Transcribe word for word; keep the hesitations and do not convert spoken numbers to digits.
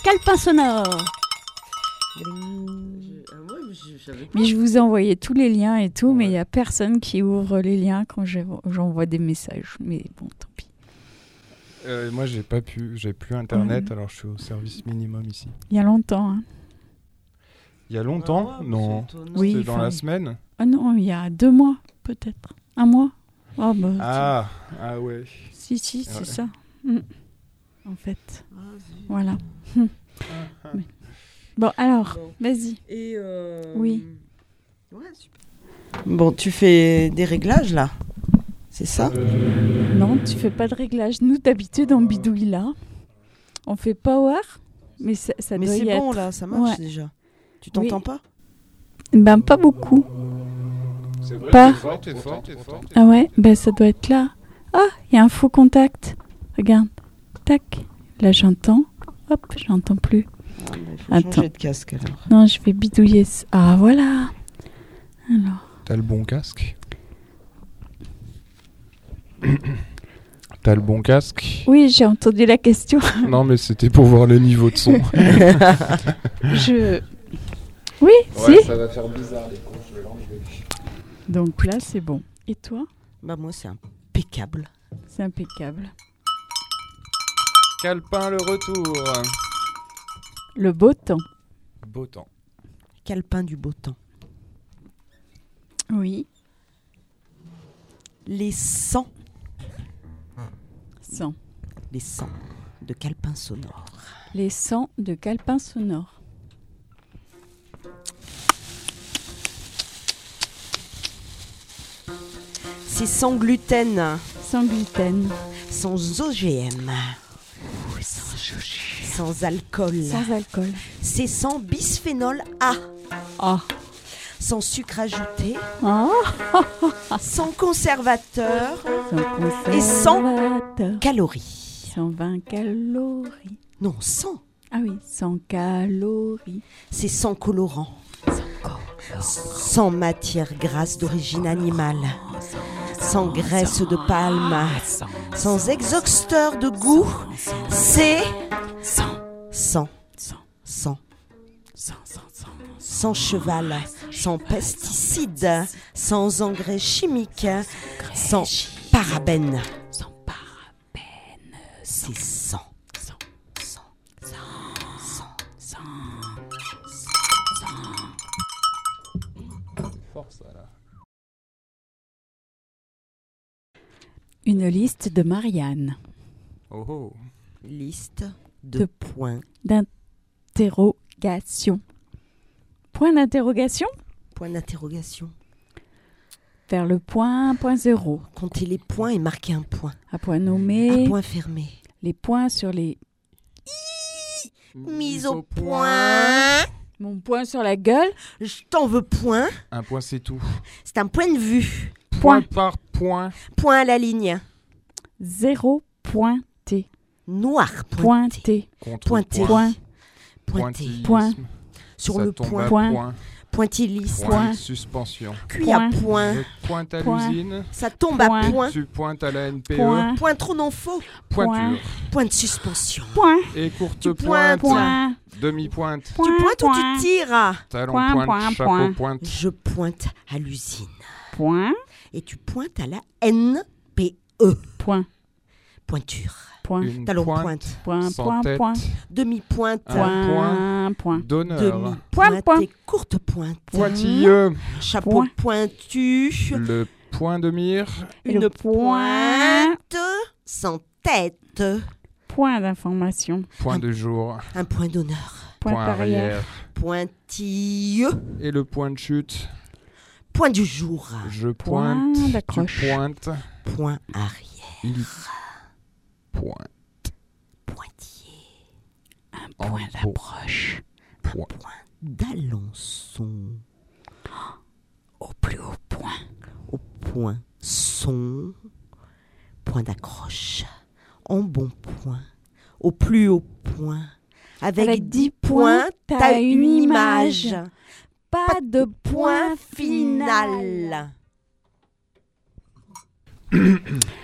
Calepin sonore. Je... Ah ouais, mais je, je savais pas. Mais je vous ai envoyé tous les liens et tout, ouais. Mais il n'y a personne qui ouvre les liens quand j'envoie des messages. Mais bon, tant pis. Euh, moi, j'ai pas pu, j'ai plus internet, ouais. Alors je suis au service minimum ici. Il y a longtemps. Hein. Il y a longtemps ah ouais, Non. Oui, c'était dans la semaine. Ah non, il y a deux mois, peut-être. Un mois. Oh, bah, ah, ah ouais. Si, si, ouais. c'est ça. Mmh. En fait. Ah, si. Voilà. Mmh. Ah, Mais... Bon, alors, bon. Vas-y. Et euh... Oui. Ouais, super. Bon, tu fais des réglages, là? C'est ça? euh... Non, tu fais pas de réglages. Nous, d'habitude, on bidouille là. On fait power, mais ça, ça mais doit c'est y bon, être. là, ça marche ouais. déjà. Tu t'entends oui. pas? Ben, pas beaucoup. C'est vrai, pas. T'es fort, t'es fort, t'es fort, t'es ah ouais, ben ça doit être là. Ah, il y a un faux contact. Regarde. Tac. Là, j'entends. Hop, j'entends plus. Ah, bah, il faut Attends. changer de casque, alors. Non, je vais bidouiller. Ah, voilà. Alors. T'as le bon casque? T'as le bon casque? Oui, j'ai entendu la question. Non, mais c'était pour voir le niveau de son. je... Oui, ouais, si. Ça va faire bizarre, les cons, je vais l'enlever. Donc là, c'est bon. Et toi? Bah moi, c'est impeccable. C'est impeccable. Calepin, le retour. Le beau temps. Beau temps. Calepin du beau temps. Oui. Les cent. cent. Les cent de calepin sonore. Les cent de calepin sonore. C'est sans gluten. Sans gluten. Sans O G M. Sans, sans alcool. Sans alcool. C'est sans bisphénol A. Ah. Sans sucre ajouté. Ah. Sans conservateur. Sans conservateur. Et sans calories. cent vingt calories. Non, cent. Ah oui, cent calories. C'est sans colorant. Sans colorant. Sans matière grasse d'origine animale. Sans graisse de palme. Sans exhausteur de goût. C'est Sans. Sans. Sans. Sans. Sans. Sans. Sans cheval. Sans pesticides. Sans engrais chimiques. Sans parabènes. Sans parabènes. C'est sans. Sans. Sans. Sans. Sans. Force, là. Une liste de Marianne. Oh oh. Liste de, De points. D'interrogation. Point d'interrogation? Point d'interrogation. Vers le point, point zéro. Comptez les points et marquez un point. À point nommé. Un point fermé. Les points sur les... Mise au point. Mon point sur la gueule. Je t'en veux point. Un point, c'est tout. C'est un point de vue. Point. Point par point. Point à la ligne. Zéro pointé. Noir Pointé. pointé. Contre Pointé. Point. Pointé. Point. Sur Ça le tombe point. à Point. point. Pointillisme. Point. Point. Suspension. Cuit Point. à point. Je pointe à Point. l'usine. Ça tombe Point. à point. Tu pointes à la N P E. Point. Point trop non faux. Pointure. Point de suspension. Point. Et courte Tu pointe. pointes. Point. Demi-pointe. Point. Tu pointes point. ou tu tires? Talon Point, pointe. point, Chapeau point. pointe. Je pointe à l'usine. Point. Et tu pointes à la N P E. Point. Pointure. Point. Une Talon pointe. pointe. Point. Sans Point. tête. Point. Demi-pointe. Un Point. Point. D'honneur. Demi-pointe Point, point. et courte pointe. Pointilleux. Chapeau Point. pointu. Le point de mire. Et Une le point. pointe sans tête. Point d'information. Point de jour. Un point d'honneur. Point arrière. Pointilleux. Et le point de chute. Point du jour. Je Point pointe. Tu d'accroche. pointes. Point arrière. Il pointe. Pointillé. Un En point beau. d'approche. Point. Point d'Alençon. Au plus haut point. Au point son. Point d'accroche. En bon point. Au plus haut point. Avec, Avec dix dix points, points, t'as une image. Pas de Point point final. final.